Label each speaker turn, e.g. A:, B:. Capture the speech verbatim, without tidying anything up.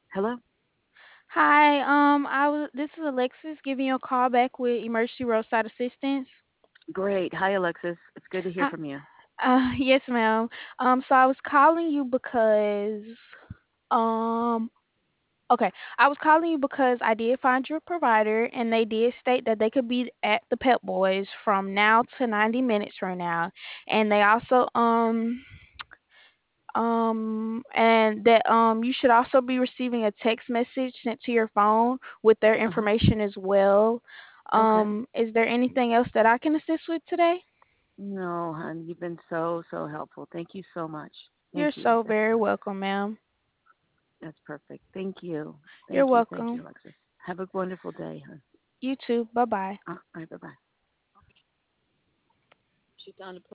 A: Hello?
B: Hi, um, I was. This is Alexis giving you a call back with emergency roadside assistance.
A: Great. Hi, Alexis. It's good to hear
B: Hi,
A: from you.
B: uh, yes, ma'am. Um, so I was calling you because, um, okay, I was calling you because I did find your provider, and they did state that they could be at the Pep Boys from now to ninety minutes from now, and they also, um, um, and that um, you should also be receiving a text message sent to your phone with their
A: Uh huh.
B: information as well.
A: Okay.
B: Um, is there anything else that I can assist with today?
A: No, hon, you've been so, so helpful. Thank you so much.
B: You're
A: Thank you.
B: so
A: That's
B: very welcome, ma'am.
A: that's perfect. Thank you.
B: You're
A: Thank you. Thank you,
B: welcome.
A: Alexis. Have a wonderful day, hon.
B: You too. Bye bye.
A: Uh, all right, bye bye. She's down to